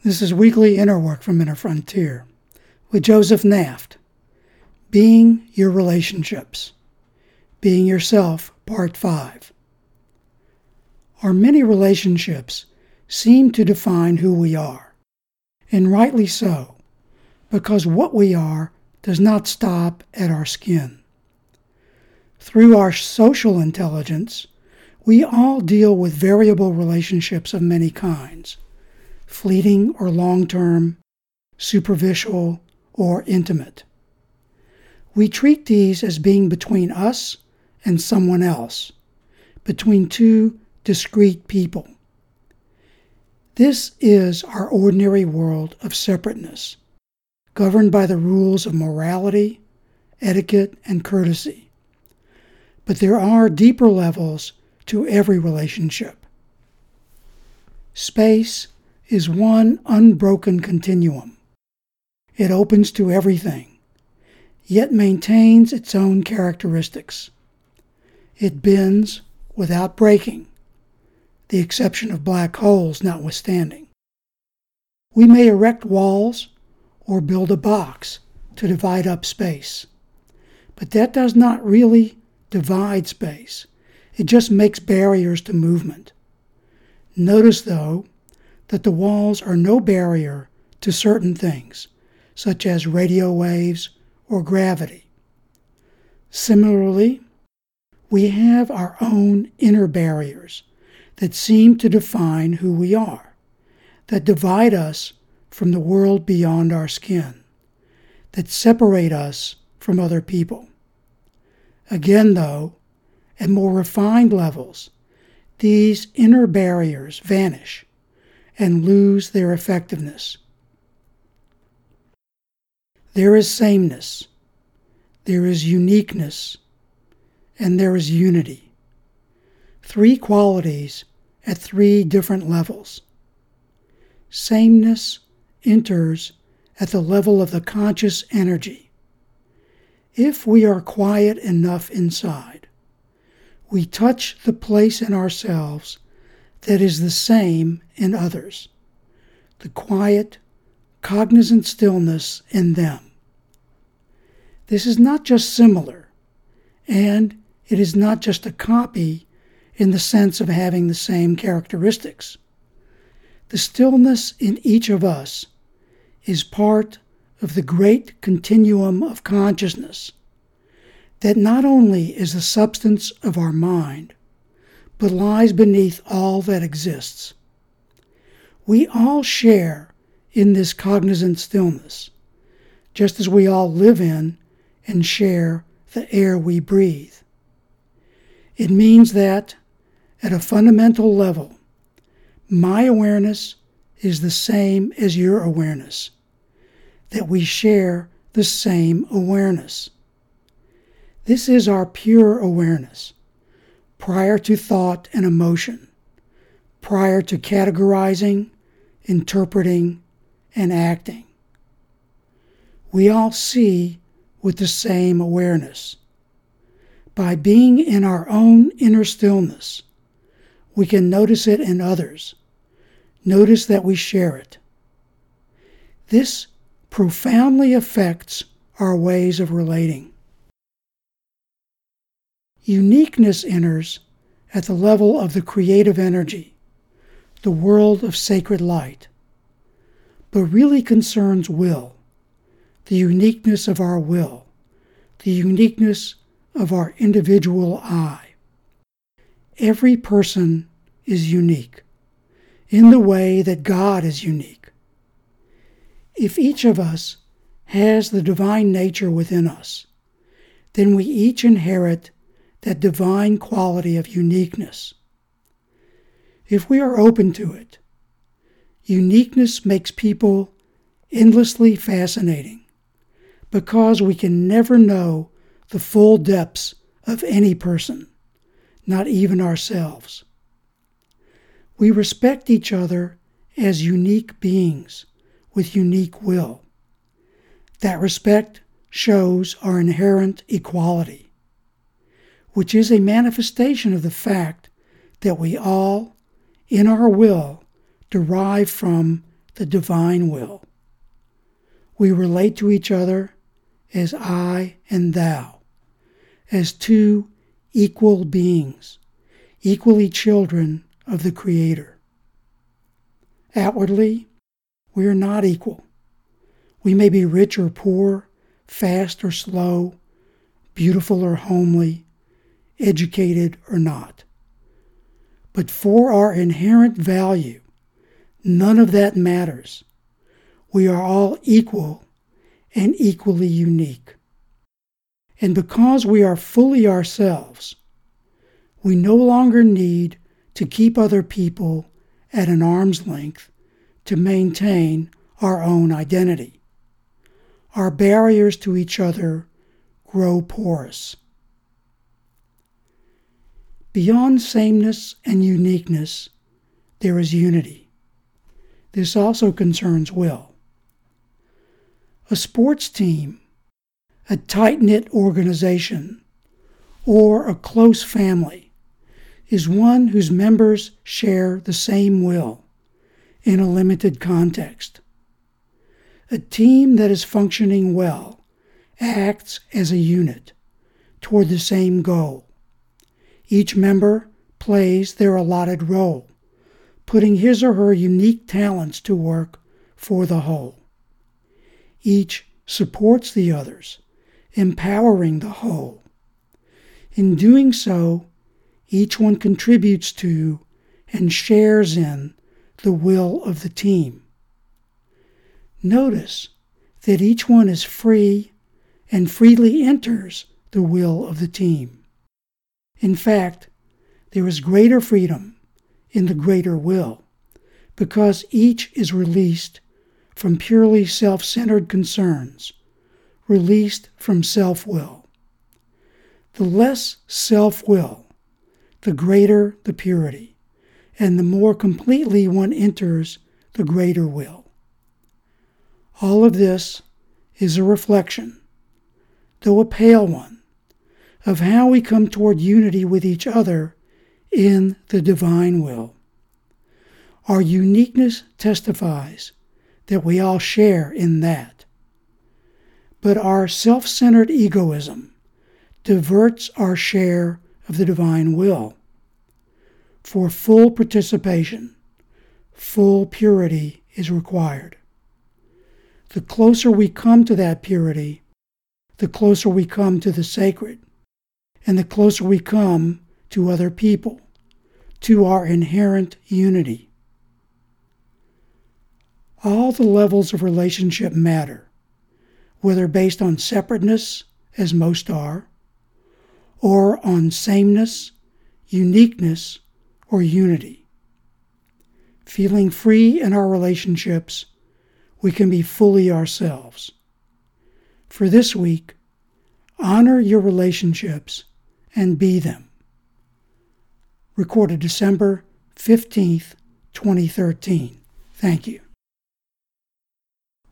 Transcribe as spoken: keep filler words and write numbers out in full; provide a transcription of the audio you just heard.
This is Weekly Inner Work from Inner Frontier with Joseph Naft. Being Your Relationships. Being Yourself, Part five. Our many relationships seem to define who we are, and rightly so, because what we are does not stop at our skin. Through our social intelligence, we all deal with variable relationships of many kinds, fleeting or long-term, superficial or intimate. We treat these as being between us and someone else, between two discrete people. This is our ordinary world of separateness, governed by the rules of morality, etiquette, and courtesy. But there are deeper levels to every relationship. Space is one unbroken continuum. It opens to everything, yet maintains its own characteristics. It bends without breaking, the exception of black holes notwithstanding. We may erect walls or build a box to divide up space, but that does not really divide space. It just makes barriers to movement. Notice, though, that the walls are no barrier to certain things, such as radio waves or gravity. Similarly, we have our own inner barriers that seem to define who we are, that divide us from the world beyond our skin, that separate us from other people. Again, though, at more refined levels, these inner barriers vanish and lose their effectiveness. There is sameness, there is uniqueness, and there is unity. Three qualities at three different levels. Sameness enters at the level of the conscious energy. If we are quiet enough inside, we touch the place in ourselves that is the same in others, the quiet, cognizant stillness in them. This is not just similar, and it is not just a copy in the sense of having the same characteristics. The stillness in each of us is part of the great continuum of consciousness that not only is the substance of our mind, but lies beneath all that exists. We all share in this cognizant stillness, just as we all live in and share the air we breathe. It means that, at a fundamental level, my awareness is the same as your awareness, that we share the same awareness. This is our pure awareness, prior to thought and emotion, prior to categorizing, interpreting, and acting. We all see with the same awareness. By being in our own inner stillness, we can notice it in others, notice that we share it. This profoundly affects our ways of relating. Uniqueness enters at the level of the creative energy, the world of sacred light, but really concerns will, the uniqueness of our will, the uniqueness of our individual I. Every person is unique, in the way that God is unique. If each of us has the divine nature within us, then we each inherit that divine quality of uniqueness. If we are open to it, uniqueness makes people endlessly fascinating, because we can never know the full depths of any person, not even ourselves. We respect each other as unique beings with unique will. That respect shows our inherent equality, which is a manifestation of the fact that we all, in our will, derive from the divine will. We relate to each other as I and thou, as two equal beings, equally children of the Creator. Outwardly, we are not equal. We may be rich or poor, fast or slow, beautiful or homely, educated or not. But for our inherent value, none of that matters. We are all equal and equally unique. And because we are fully ourselves, we no longer need to keep other people at an arm's length to maintain our own identity. Our barriers to each other grow porous. Beyond sameness and uniqueness, there is unity. This also concerns will. A sports team, a tight-knit organization, or a close family is one whose members share the same will in a limited context. A team that is functioning well acts as a unit toward the same goal. Each member plays their allotted role, putting his or her unique talents to work for the whole. Each supports the others, empowering the whole. In doing so, each one contributes to and shares in the will of the team. Notice that each one is free and freely enters the will of the team. In fact, there is greater freedom in the greater will because each is released from purely self-centered concerns, released from self-will. The less self-will, the greater the purity, and the more completely one enters the greater will. All of this is a reflection, though a pale one, of how we come toward unity with each other in the divine will. Our uniqueness testifies that we all share in that. But our self-centered egoism diverts our share of the divine will. For full participation, full purity is required. The closer we come to that purity, the closer we come to the sacred, and the closer we come to other people, to our inherent unity. All the levels of relationship matter, whether based on separateness, as most are, or on sameness, uniqueness, or unity. Feeling free in our relationships, we can be fully ourselves. For this week, honor your relationships and be them. Recorded December fifteenth, twenty thirteen. Thank you.